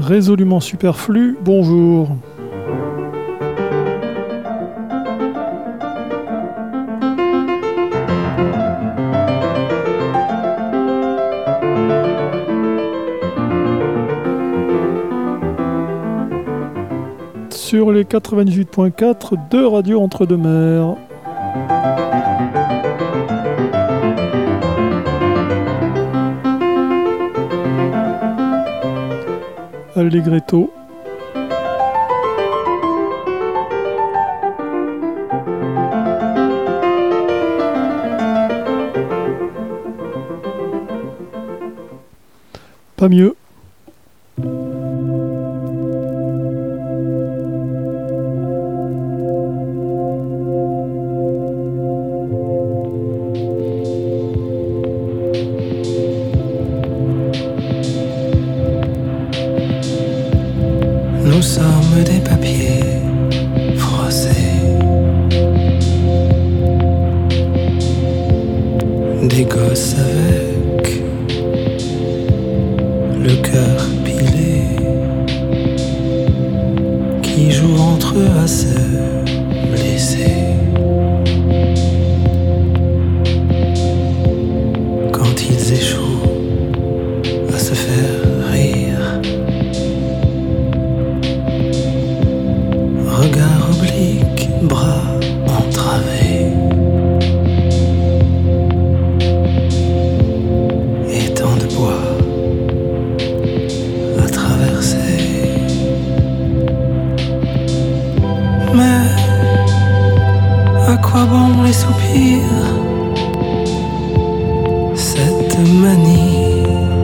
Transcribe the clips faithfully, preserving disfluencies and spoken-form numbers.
Résolument superflu, bonjour. Sur les quatre-vingt-dix-huit point quatre de Radio Entre-deux-Mers. Allegretto. Pas mieux. Nous sommes des papiers froissés, des gosses avec le cœur pilé, qui jouent entre eux à se blesser. Quand ils échouent à se faire rire, regard oblique, bras entravés, étang de bois à traverser. Mais à quoi bon les soupirs, cette manie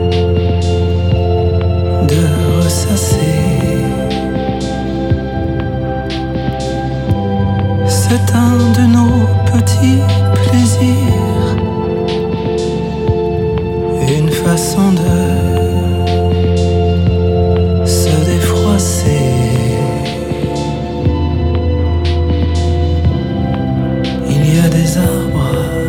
de ressasser? C'est un de nos petits plaisirs, une façon de se défroisser. Il y a des arbres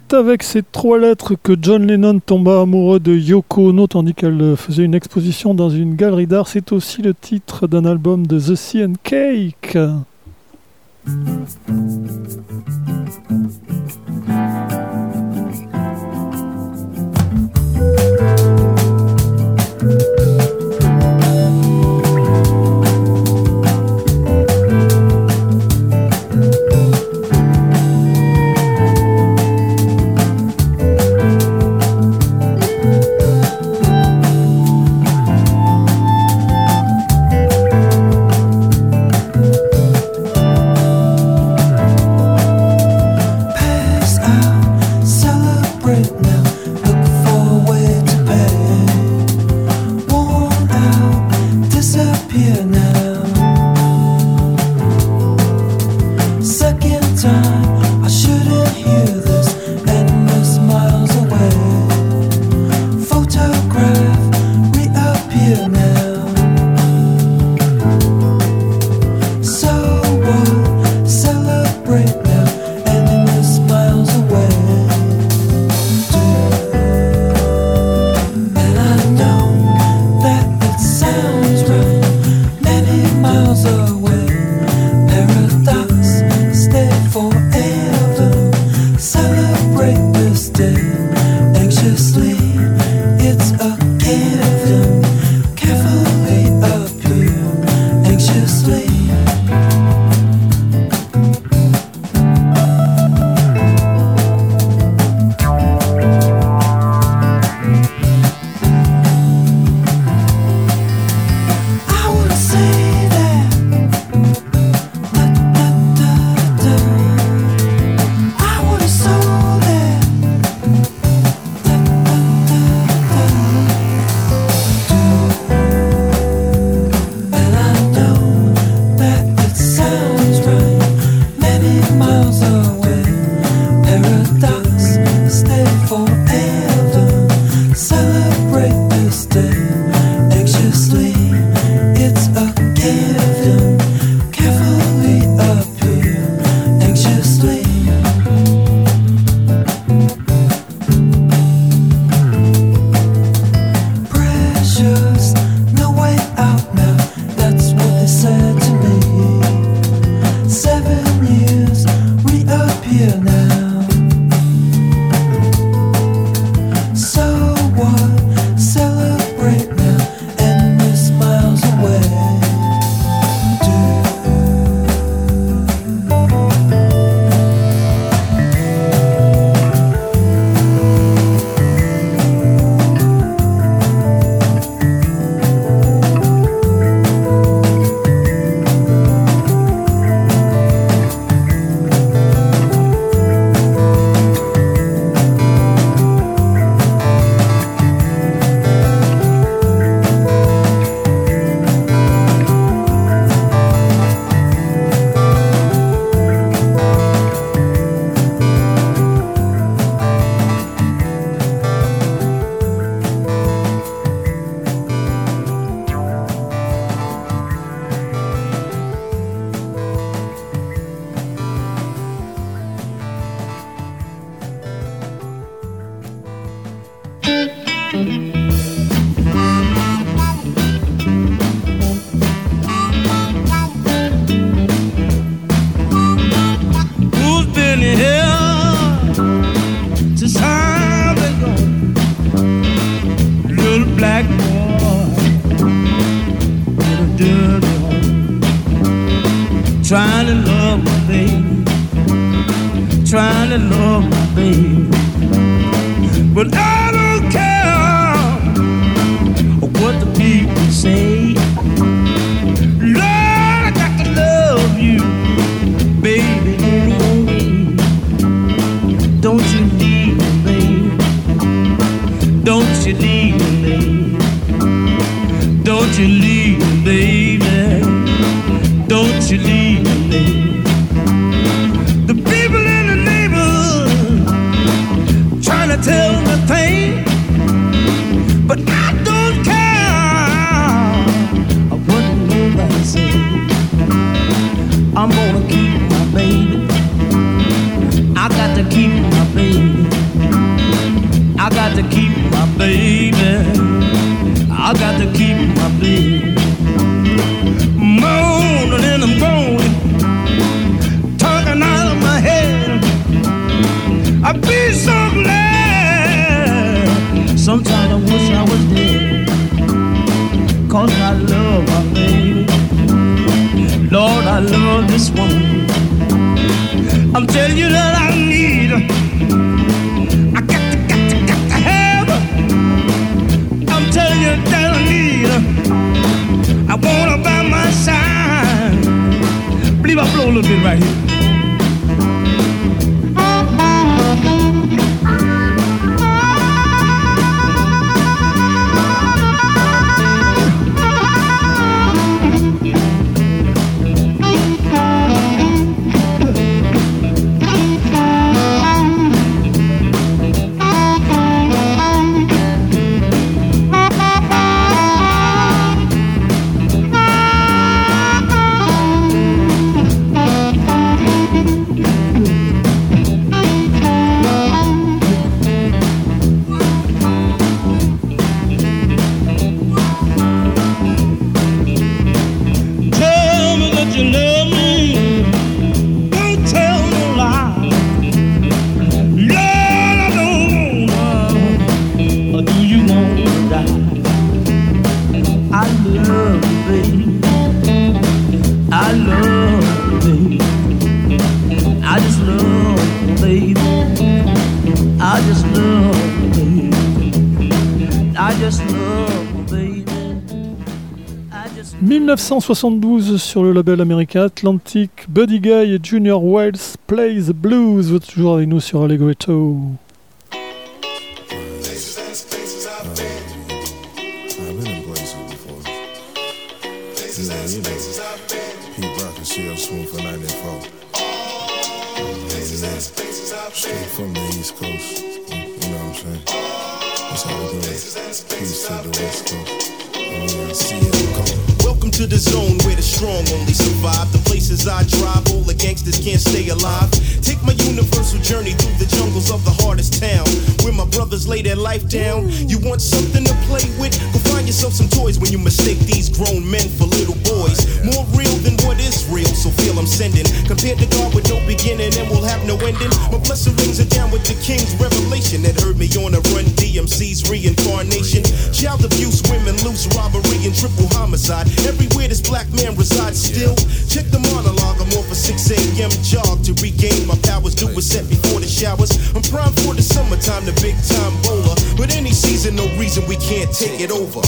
C'est avec ces trois lettres que John Lennon tomba amoureux de Yoko Ono tandis qu'elle faisait une exposition dans une galerie d'art. C'est aussi le titre d'un album de The Sea and Cake. Trying to love my baby, trying to love my baby, but I don't care what the people say. Lord, I got to love you, baby, anyway. Don't you leave me, baby. Don't you leave me, baby. Don't you leave me, baby. Don't you leave me. The people in the neighborhood trying to tell me things, but I don't care what nobody says. I'm gonna keep my baby. I got to keep my baby. my baby. Moaning and I'm groaning, talking out of my head. I be so glad. Sometimes I wish I was dead, 'cause I love my baby. Lord, I love this woman. I'm telling you that I need her. I got to, got to, got to have her. I'm telling you that I need her. I want her by my side. Believe I blow a little bit right here. dix-neuf cent soixante-douze sur le label américain Atlantic, Buddy Guy et Junior Wells Play the Blues. Vous êtes toujours avec nous sur Allegretto. Straight from the East Coast, you know what I'm saying? That's how we do it. Peace to the West Coast. And we see it go. Welcome to the zone where the strong only survive. The places I drive, all the gangsters can't stay alive. Take my universal journey through the jungles of the hardest town, where my brothers lay their life down. You want something to play with? Go find yourself some toys when you mistake these grown men for little boys. More real than what is real, so feel I'm sending. Compared to God with no beginning and will have no ending. My blessing rings are down with the king's revelation that heard me on a run, D M C's reincarnation. Child abuse, women loose, robbery and triple homicide. Everywhere this black man resides still. Check the monologue, I'm off a six a.m. jog to regain my powers. Do a set before the showers. I'm primed for the summertime, the big time bowler. But any season, no reason we can't take it over.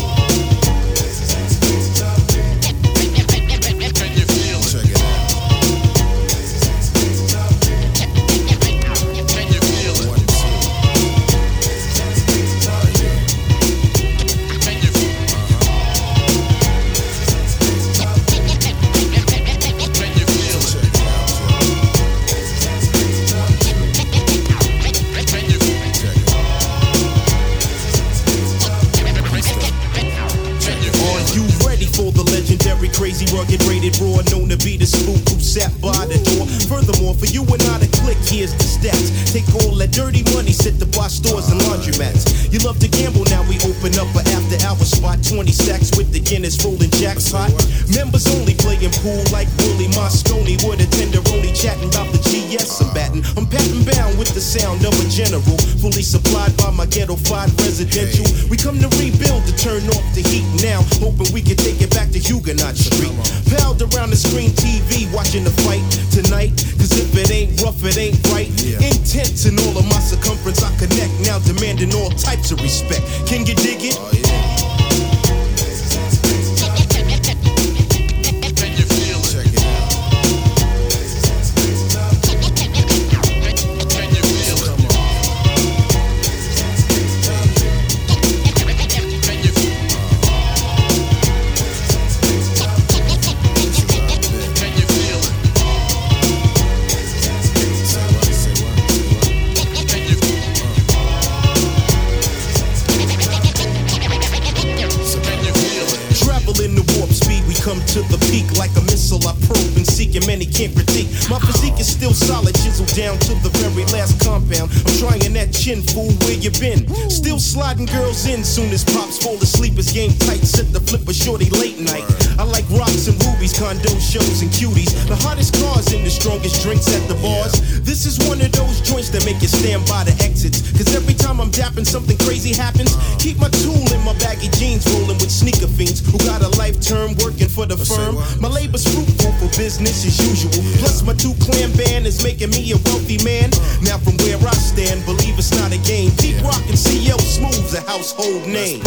Crazy, rugged, rated, raw, known to be the spook who sat by the door. Furthermore, for you and I to click, here's the stats. Take all that dirty money, sit to buy stores and laundromats. You love to gamble, now we open up a after hour spot. twenty sacks with the Guinness rolling jackpot. Members only playing pool like Willie Moscone. With a tenderoni chatting about the G S I'm batting. I'm patent bound with the sound of a general. Fully supplied by my ghetto-fied residential. We come to rebuild, to turn off the heat now. Hoping we can take it back to Huguenot Street. Palled around the screen T V, watching the fight tonight. Cause if it ain't rough, it ain't right. Yeah. Intense in all of my circumference, I connect. Now demanding all types of respect. Can you dig it? Oh, yeah. Come to the peak like a missile I probe and seek and many can't critique. My physique is still solid, chiseled down to the very last compound. I'm trying that chin, fool, where you been? Still sliding girls in, soon as pops fall asleep, his game tight, set the flip a shorty late night. I like rocks and rubies, condo shows and cuties, the hottest cars and the strongest drinks at the bars. This is one of those joints that make you stand by the exits, cause every time I'm dapping something crazy happens. Keep my tool in my baggy jeans, rolling with sneaker fiends who got a life term working for the firm. My labor's fruitful for business as usual, plus my two clan band is making me a wealthy man. Now from where I stand, believe it's not a game. Deep Rock and C L Smooth's a household name.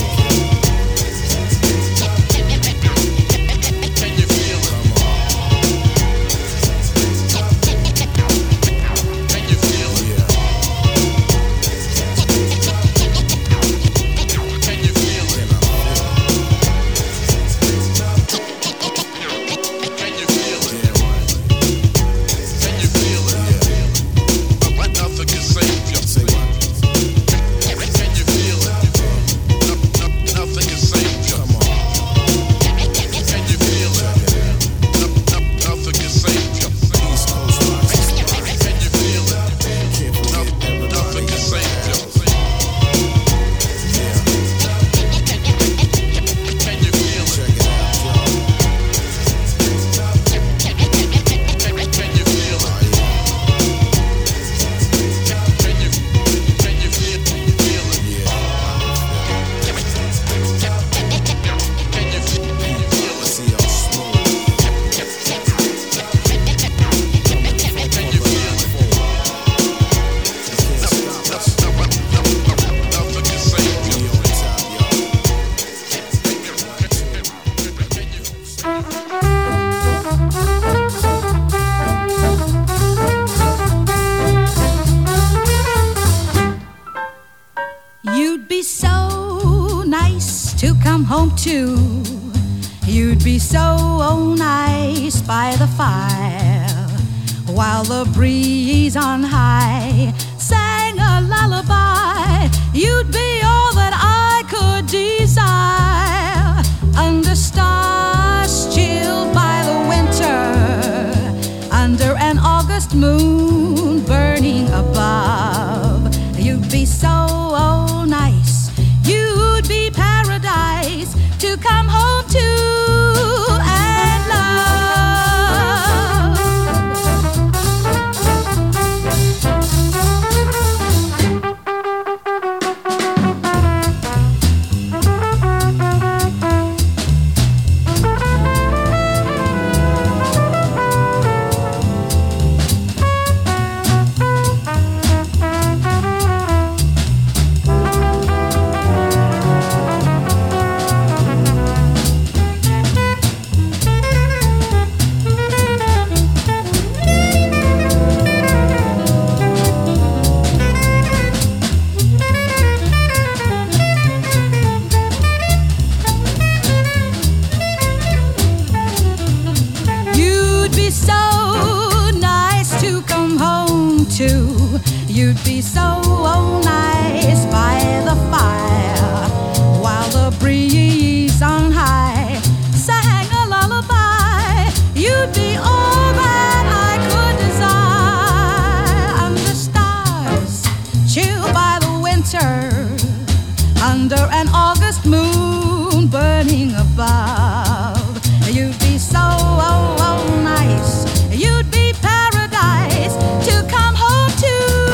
You'd be so oh, nice by the fire, while the breeze on high sang a lullaby. You'd be all that I could desire, under stars chilled by the winter, under an August moon burning above. You'd be so oh, nice, you'd be paradise to come home to and you'd be so oh, nice by the fire, while the breeze on high sang a lullaby. You'd be all that I could desire, under stars chilled by the winter, under an August moon burning above. You'd be so oh, oh, nice, you'd be paradise to come home to.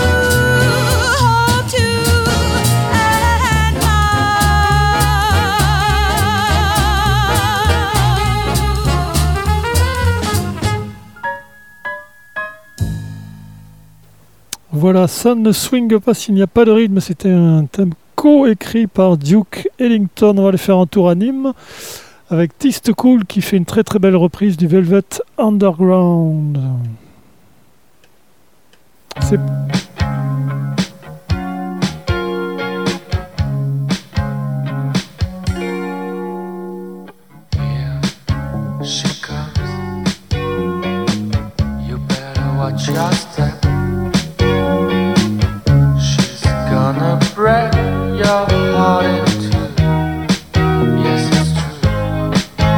Voilà, ça ne swing pas s'il n'y a pas de rythme. C'était un thème co-écrit par Duke Ellington. On va aller faire un tour à Nîmes avec Tiste Cool qui fait une très très belle reprise du Velvet Underground. C'est... Here she comes. You better watch your step. Gonna break your heart in two. Yes, it's true.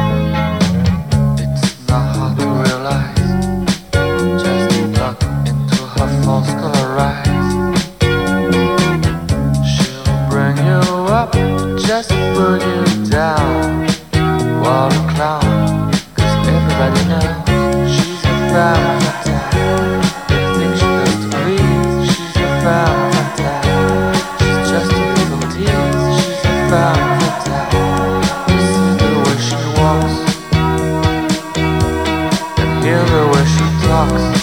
It's not hard to realize. Just look into her false color eyes. What a clown, 'cause everybody knows she's a femme fatale. Everything she does to please, she's a femme fatale. She's just a little tease, she's a femme fatale. You see the way she walks, and hear the way she talks.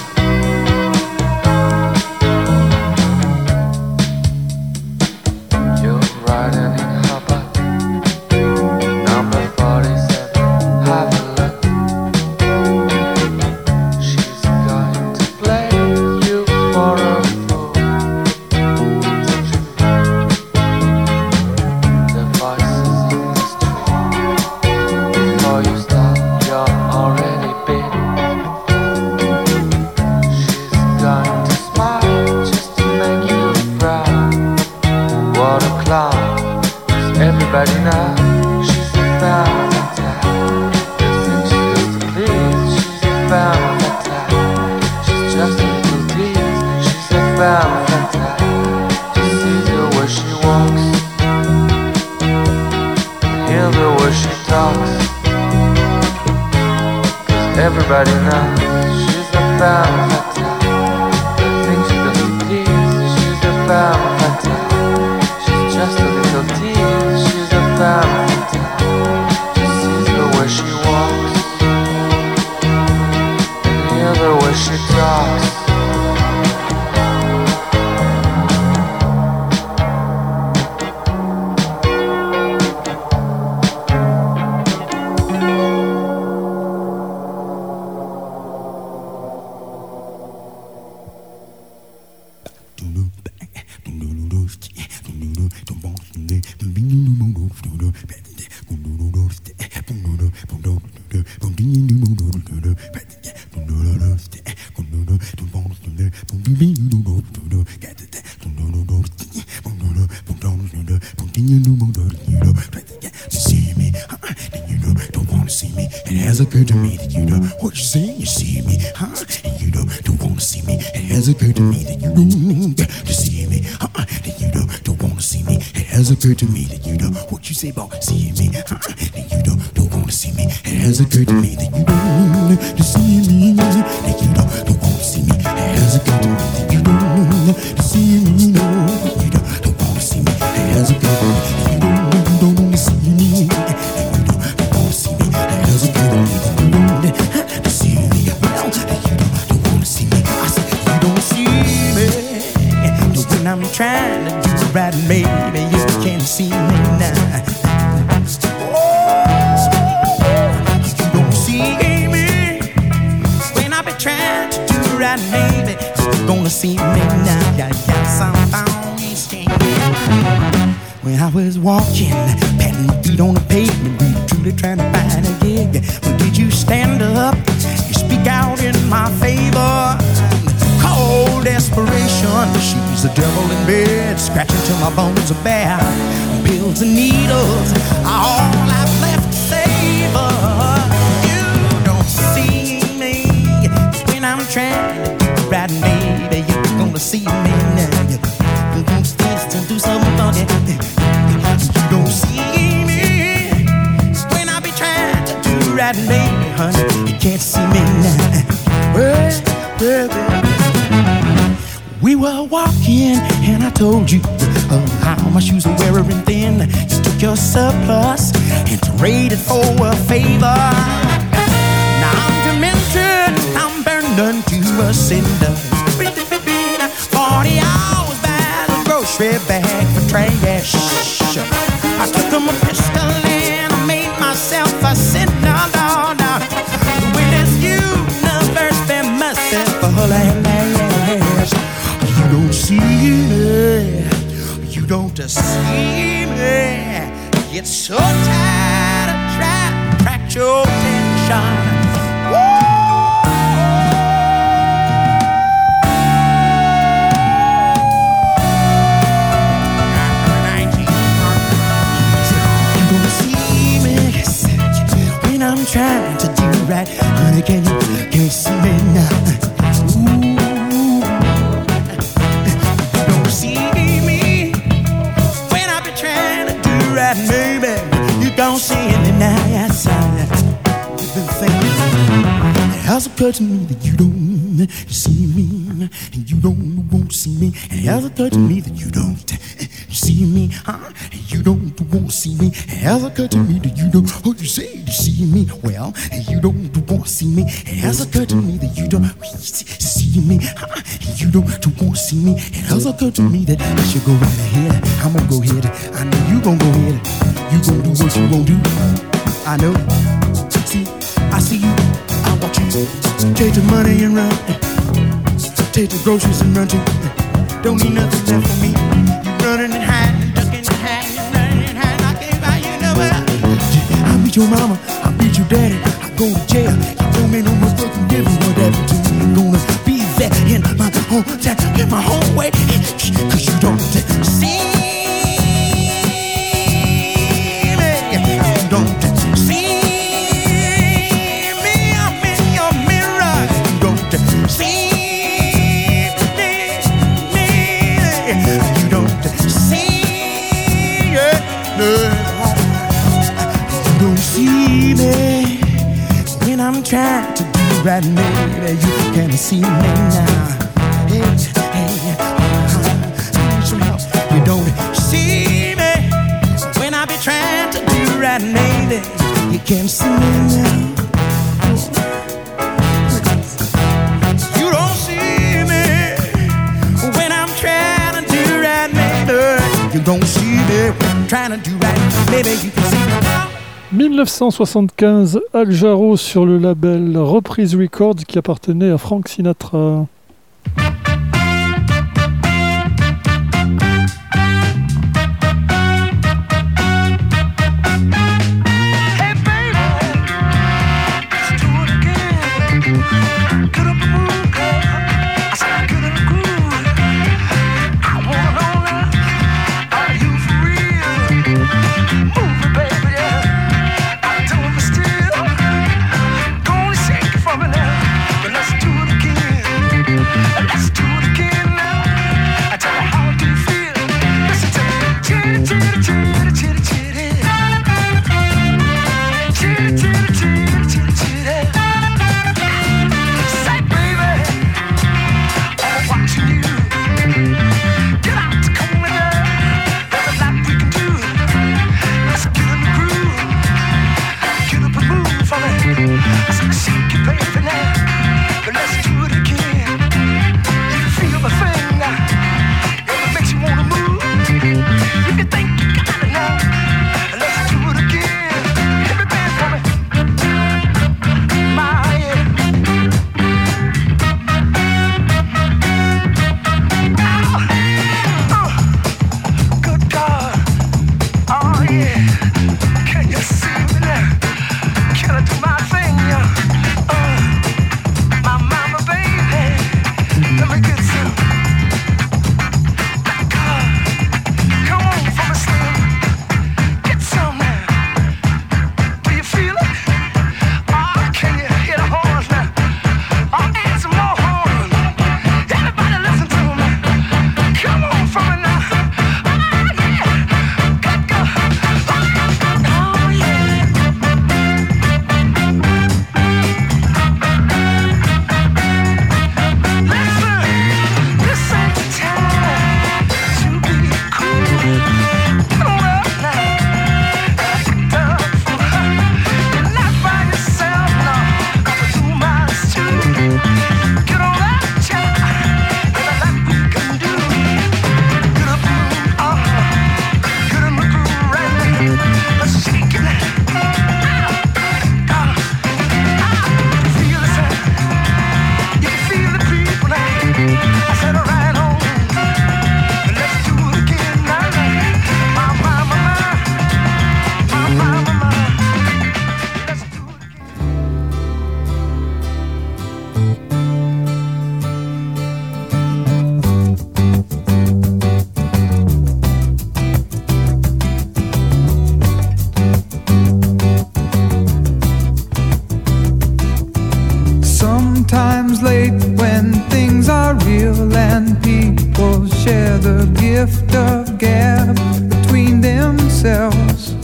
You're riding in her butt, number forty-seven, have a look. She's going to play you for a fool. It's true, the voices in the street. Before you stop, you're already bit. She's going to smile just to make you proud. What a clown, 'cause everybody knows she's a femme fatale. Everything she does to please, she's a femme fatale. She's just a little tease, she's a femme fatale. Just see the way she walks, hear the way she talks. 'Cause everybody knows she's a femme fatale. Everything she does to please, she's a femme fatale. She's just a little tease, she's a femme fatale. Just see the way she walks, and hear the way she talks. See me, huh? Then you know, don't wanna see me. It has occurred to me that you know what you say. You see me, huh? And you know, don't wanna see me. It has occurred to me that you don't need to see me, huh? Then you know, don't wanna see me. It has occurred to me that you know what you say about seeing me, huh? Then you know, don't wanna see me. It has occurred to me that you don't need to see me. Then you know, don't wanna see me. It has occurred to me that you don't need to see me. No, you know, don't wanna see me. It has occurred to me that you don't don't wanna see me. And you don't don't wanna see me. It has occurred to me that you don't need to see me. Well, and you don't don't wanna see me. I said you don't see me. And when I'm trying to do right, maybe you can't see me now. You don't see me when I be trying to do right, maybe you're gonna see me now. Yeah, yeah, somehow it's changing. When I was walking, patting my feet on the pavement, really truly trying to find a gig. When did you stand up and speak out in my favor? Cold desperation, she's the devil in bed, scratching till my bones are bare. Pills and needles are all I've left to savor. You don't see me when I'm trying to do right, baby. You're gonna see me now. You're gonna to do something funny. You don't see me when I be trying to do right, baby, honey. You can't see me now. Well, well, well. We were walking and I told you uh, how my shoes are wearing thin. You took your surplus and traded for a favor. Now I'm demented, I'm burned to a cinder. Forty hours by the grocery bag for trash. I took him a pistol and I made myself a sinner. No, no. With this universe be merciful and last. You don't see me, you don't see me. Get so tired of trying to track your attention. I'm trying to do right, honey, can you, can you see me now? Ooh, you don't see me when I be trying to do right, baby. You don't see me now, yes, I has occurred to me that you don't see me, and you don't want to see me. It has occurred to me that you don't see me, huh? And you don't want to see me. It has occurred to me that you don't. Oh, you say you see me, well, and you don't want to see me. It has occurred to me that you don't see me, huh? And you don't want to see me. It has occurred to me that I should go right ahead. I'm gonna go ahead. I know you gonna go ahead. You gonna do what you gonna do. I know. See, I see you. I watch you. Take the money and run. Take the groceries and run too. Don't need nothing left for me. You running and hiding, ducking and hiding, you running and hiding. I can't find you nowhere. I beat your mama. I beat your daddy. I go to jail. You don't make no more work and give me what happened to me. I'm gonna be there in my home town, in my home way. Cause you don't see. I'm trying to do right, maybe you can see me now. Hey, hey, I need some help. You don't see me when I be trying to do right, maybe you can see me now. You don't see me when I'm trying to do right, maybe you don't see me when I'm trying to do right, maybe you can see me now. dix-neuf cent soixante-quinze, Al Jarreau sur le label Reprise Records qui appartenait à Frank Sinatra.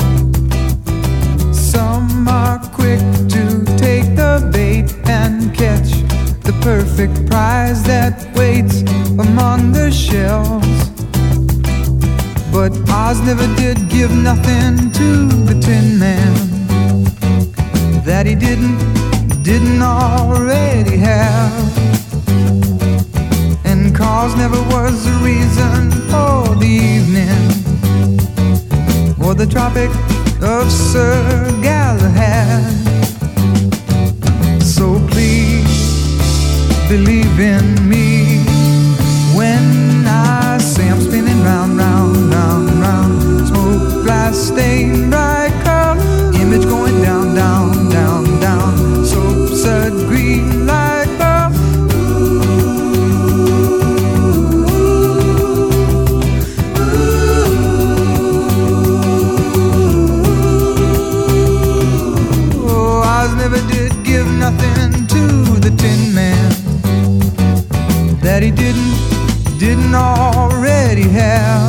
Some are quick to take the bait and catch perfect prize that waits among the shelves. But Oz never did give nothing to the Tin Man that he didn't, didn't already have. And cause never was the reason for the evening or the Tropic of Sir Galahad. So please believe in me when I say I'm spinning round, round, round, round. Smoke, glass, stain, bright curl, image going down, down, down, down. Soap, sud, green, light pearl. Oh, I never did give nothing to the Tin Man that he didn't, didn't already have.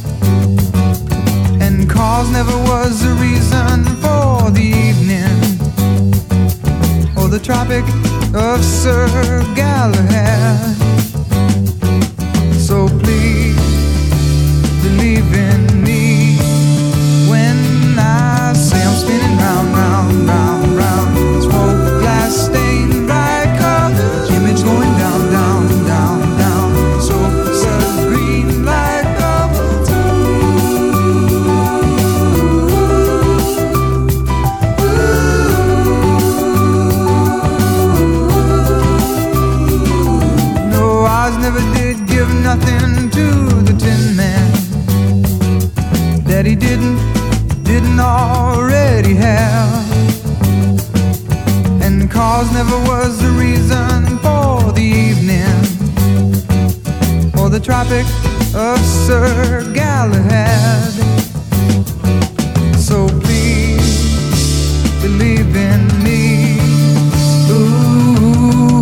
And cause never was the reason for the evening or the Tropic of Sir Galahad. So please believe in me when I say I'm spinning round, round, round, round. Smoke, glass, stain, bright color, image going down, down, down, down. So sun, green, light up. No, I never did give nothing to the Tin Man that he didn't, didn't already have. And cause never was the reason for the evening or the Tropic of Sir Galahad. So please believe in me. Ooh.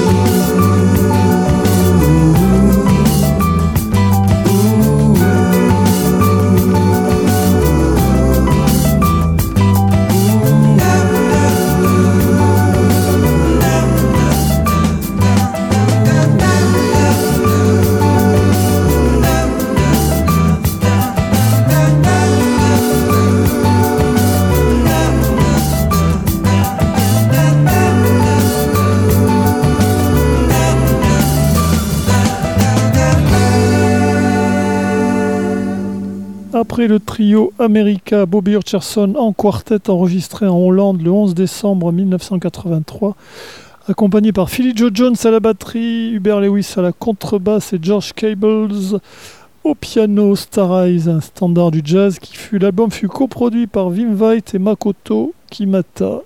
Après le trio America, Bobby Hutcherson en quartet enregistré en Hollande le onze décembre mille neuf cent quatre-vingt-trois, accompagné par Philly Joe Jones à la batterie, Hubert Lewis à la contrebasse et George Cables au piano, Star Eyes, un standard du jazz qui fut, l'album fut coproduit par Wim White et Makoto Kimata.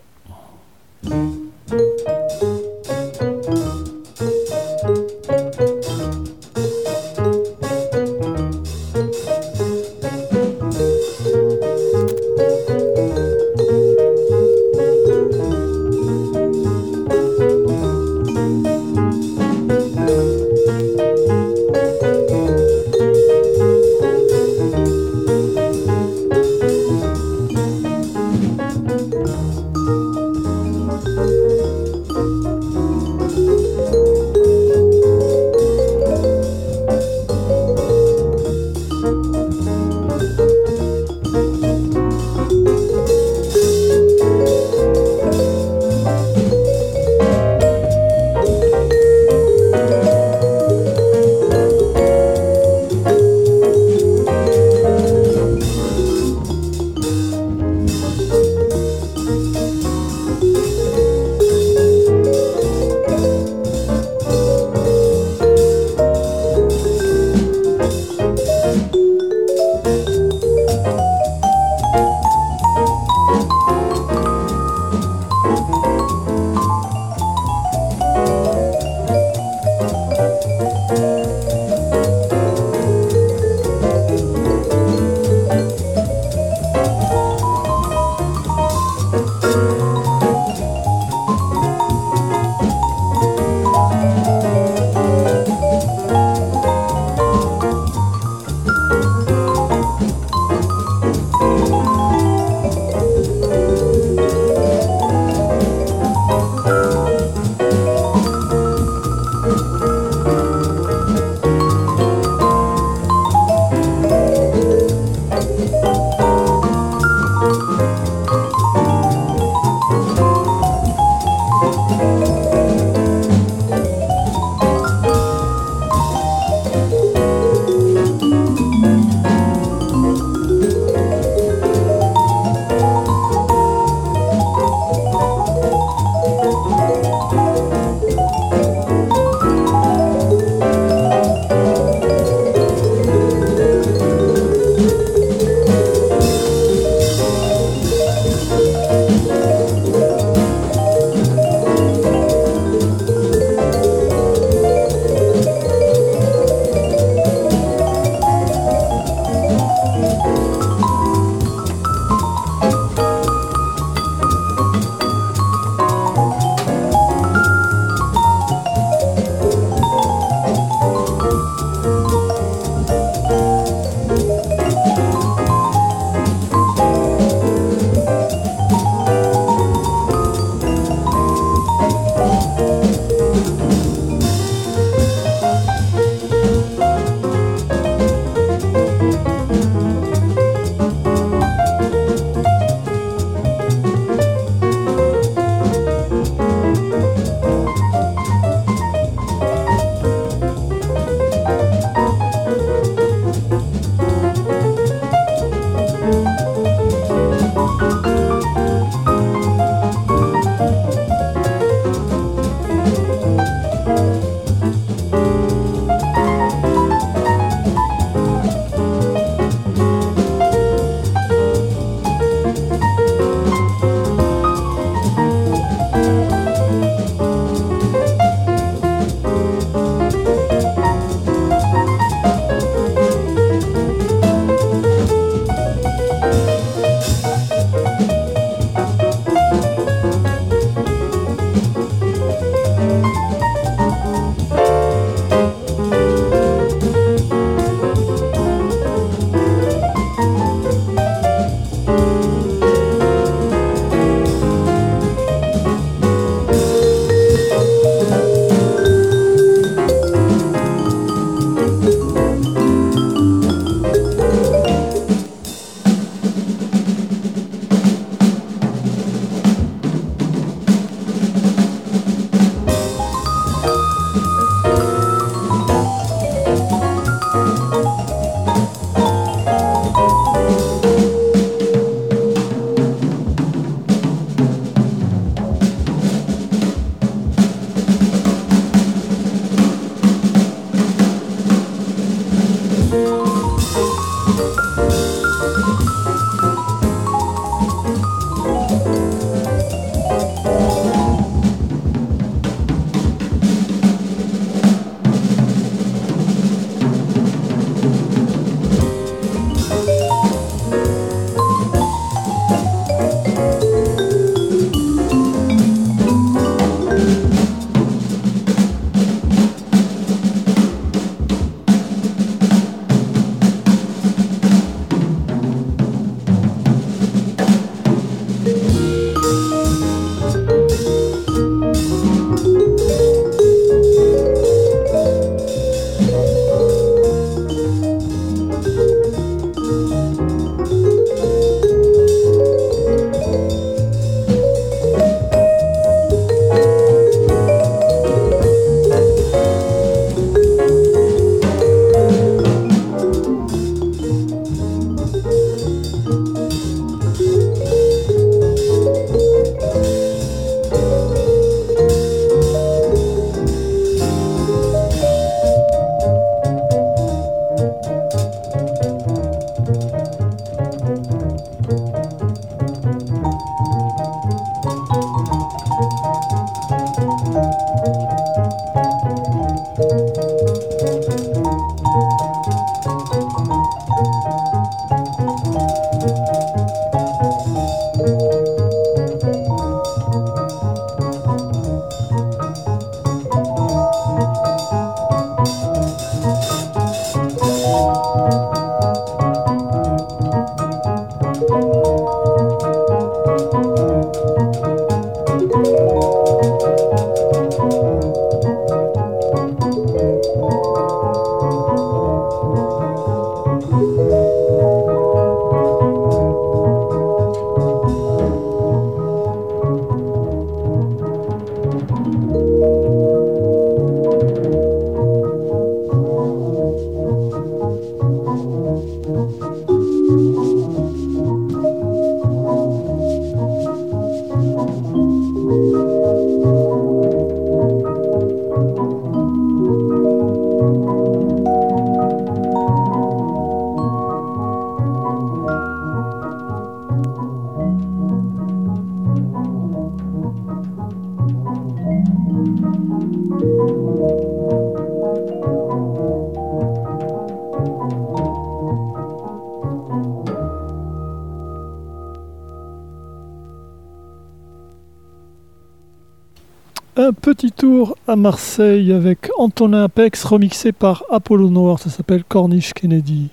Un petit tour à Marseille avec Antonin Apex remixé par Apollo Noir, ça s'appelle Corniche Kennedy.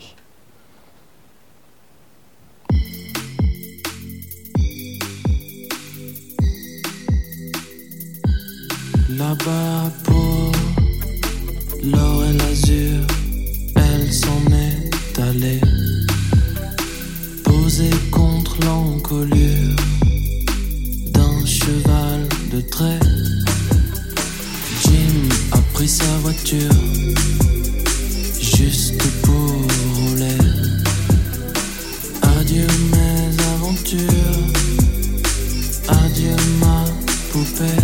Là-bas pour l'or et l'azur, elle s'en est allée, posée contre l'encolure d'un cheval de trait. Jim a pris sa voiture juste pour rouler. Adieu mes aventures, adieu ma poupée.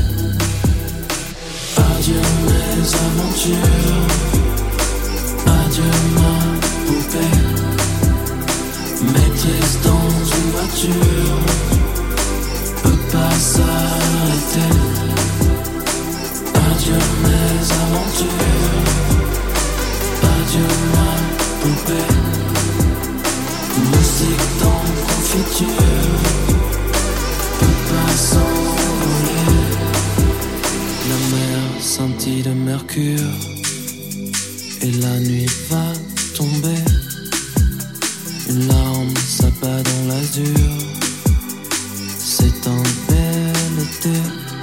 Adieu mes aventures, adieu ma poupée. Maîtrise dans une voiture peut pas s'arrêter. Adieu mes aventures, adieu ma poupée. Moustique dans confiture peut pas s'envoler. La mer scintille de mercure et la nuit va tomber. Une larme s'abat dans l'azur. C'est un bel été.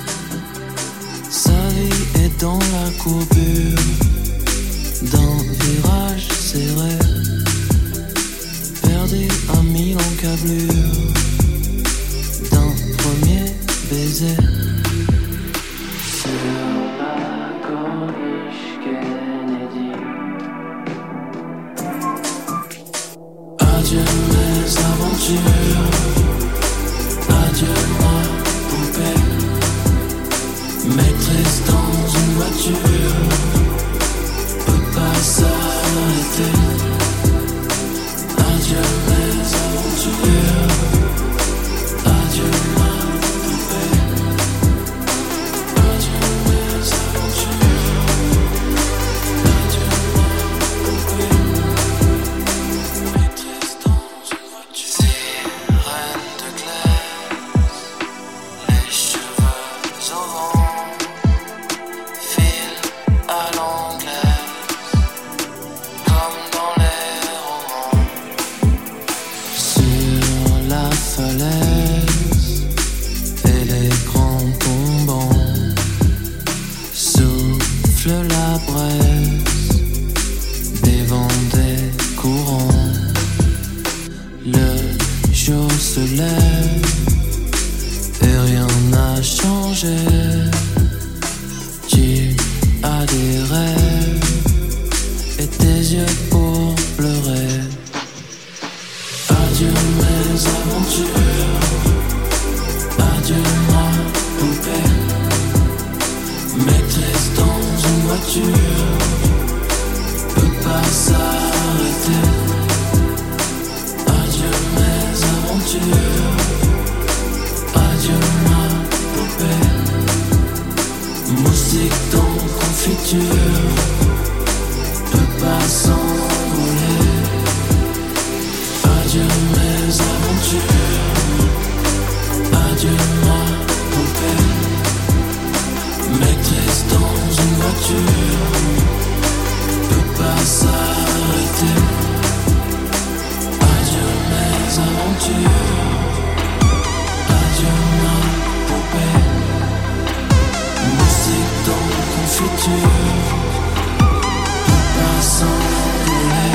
Sa vie est dans la courbure d'un virage serré, perdu à mille encablures d'un premier baiser. Sur la corniche Kennedy. Adieu mes aventures, adieu ma poupée. Maîtresse dans une voiture peut pas s'arrêter. Adieu mes aventures, adieu ma poupée. Adieu mes aventures, adieu ma poupée. Maîtresse dans une voiture. Sirène de glace, les cheveux au vent. À l'anglaise, comme dans les romans. Sur la falaise et les grands tombants, souffle la braise des vents des courants. Le jour se lève et rien n'a changé. Tu as des rêves et tes yeux pour pleurer. Adieu mes aventures, adieu ma poupée. Maîtresse dans une voiture peut pas s'arrêter. Adieu mes aventures, adieu ma poupée. Moustique dans confiture peut pas s'envoler. Adieu mes aventures, adieu ma poupée. Maîtresse dans une voiture peut pas s'arrêter. Adieu mes aventures, adieu ma poupée. Moustique dans confiture peut pas s'envoler.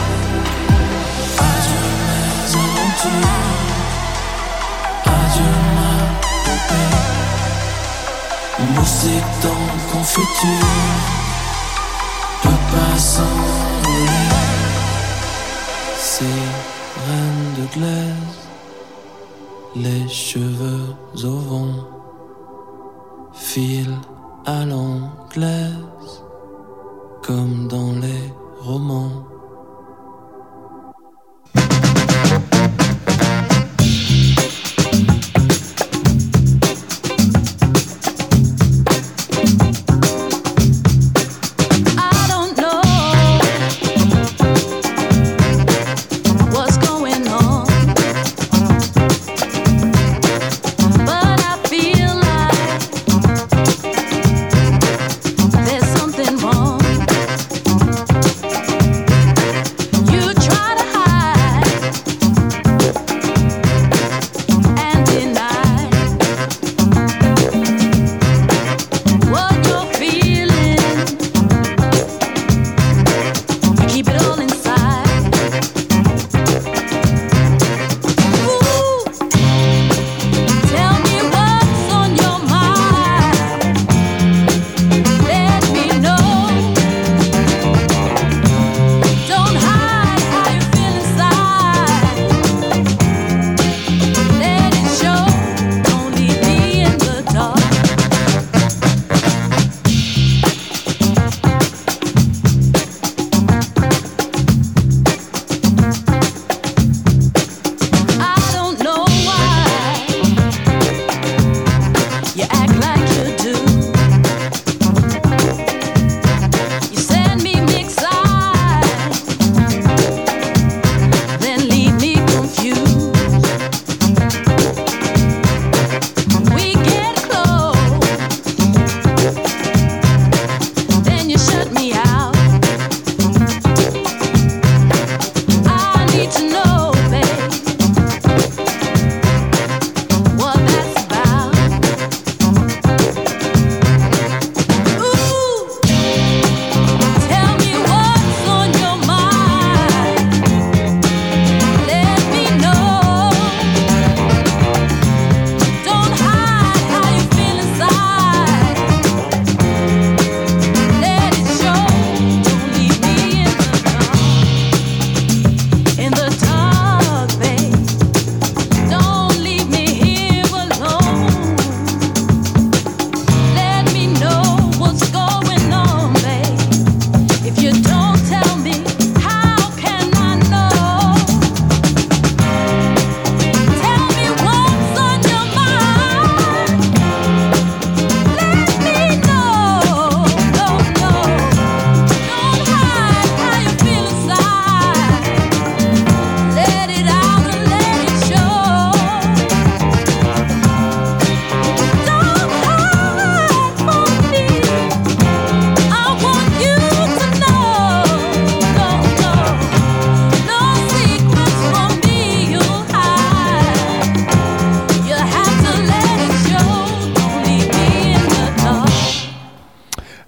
Adieu mes aventures, adieu ma poupée. Moustique dans confiture peut pas s'envoler. Sirène de glace, les cheveux au vent. File à l'anglaise, comme dans les romans.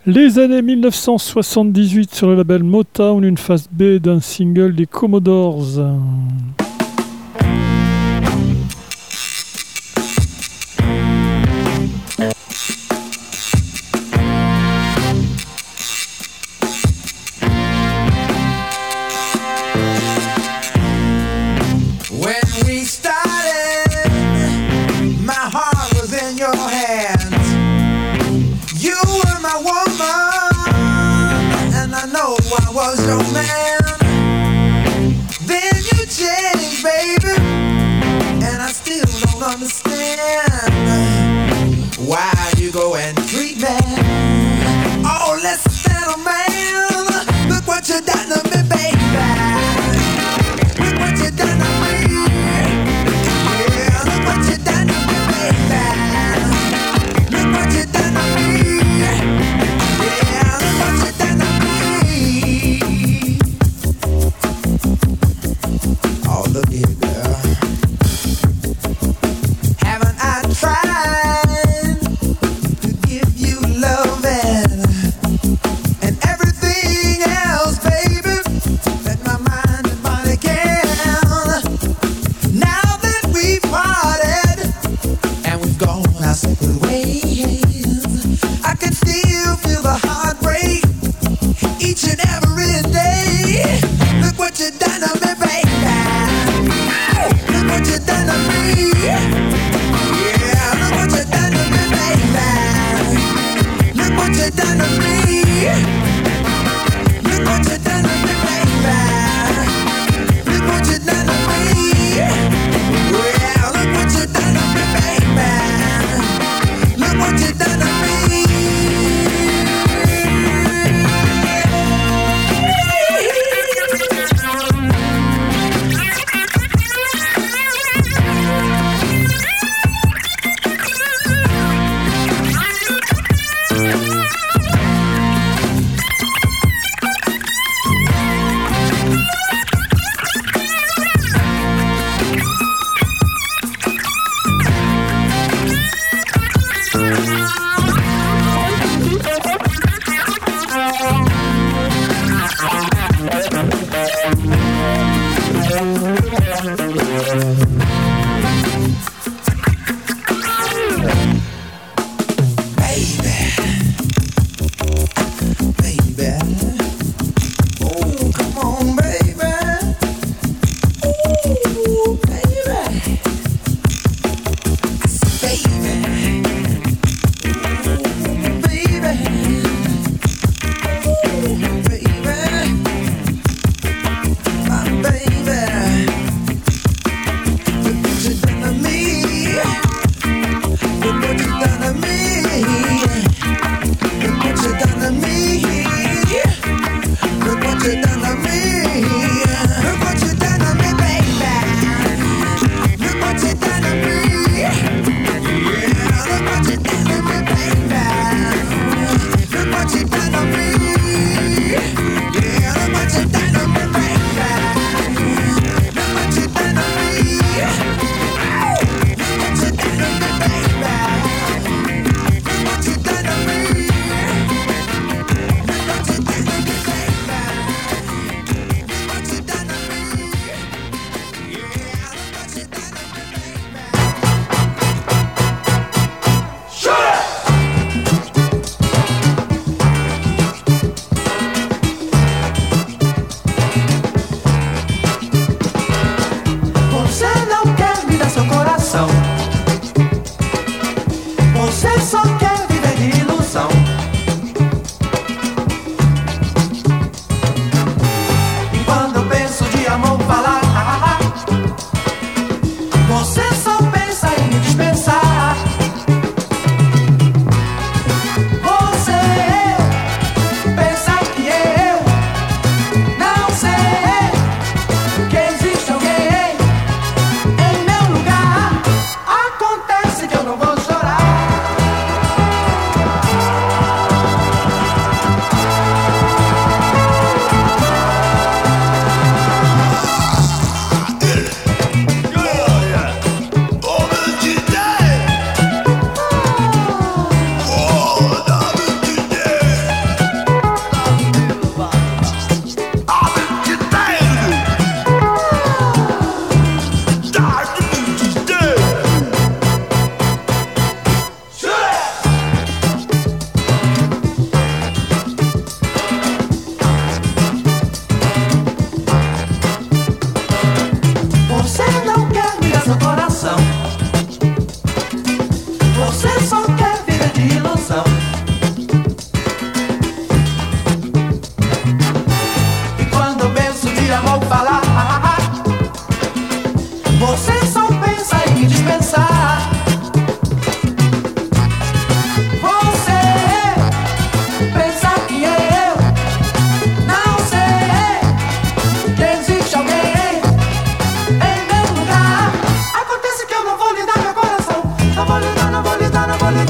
Les années mille neuf cent soixante-dix-huit sur le label Motown, une face B d'un single des Commodores.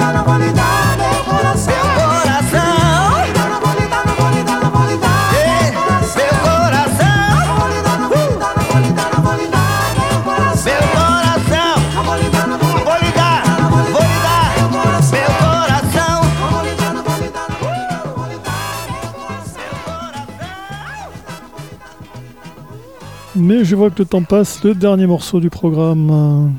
Mais je vois que le temps passe, le dernier morceau du programme.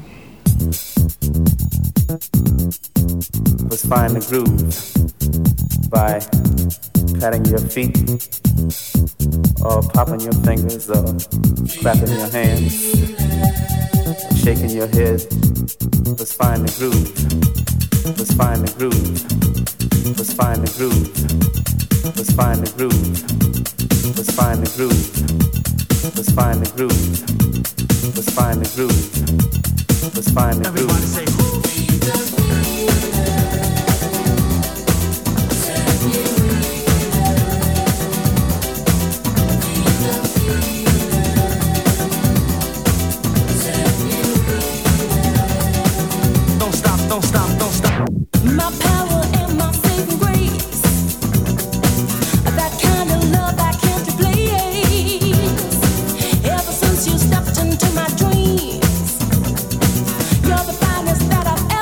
Let's find the groove by patting your feet or popping your fingers or clapping your hands, shaking your head. Let's find the groove. Let's find the groove. Let's find the groove. Let's find the groove. Let's find the groove. Let's find the groove. Let's find the groove. Let's find the groove. Everybody say don't stop, don't stop, don't stop. My power and my saving grace. That kind of love I can't replace. Ever since you stepped into my dreams, you're the finest that I've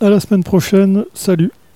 À la semaine prochaine. Salut.